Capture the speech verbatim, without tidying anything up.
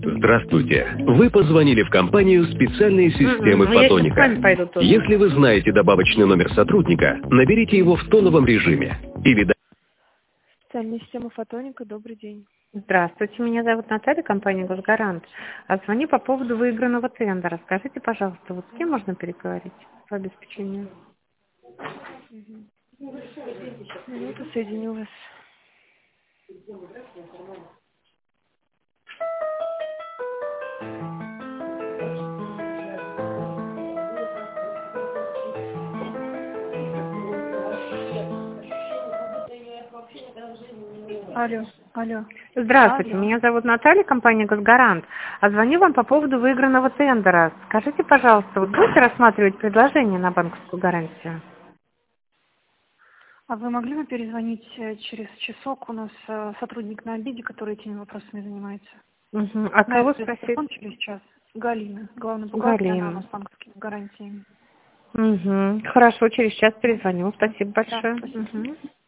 Здравствуйте. Вы позвонили в компанию специальной системы Ну, я сейчас с фотоника. вами пойду тоже. Если вы знаете добавочный номер сотрудника, наберите его в тоновом режиме. Или да- Специальная система фотоника, добрый день. Здравствуйте, меня зовут Наталья, компания «Госгарант». А звоню по поводу выигранного тендера. Скажите, пожалуйста, вот с кем можно переговорить по обеспечению? Минуту, соединю вас. Алло, алло. Здравствуйте, Алло. меня зовут Наталья, компания «Госгарант». А звоню вам по поводу выигранного тендера. Скажите, пожалуйста, вот будете рассматривать предложение на банковскую гарантию? А вы могли бы перезвонить э, через часок? У нас э, сотрудник на обеде, который этими вопросами занимается. Угу. А На кого этот спросить? телефон через час. Галина, главный бухгалтер, она у Галина. нас с банковскими гарантиями. Угу. Хорошо, через час перезвоню. Спасибо Да, большое. спасибо. Мгм.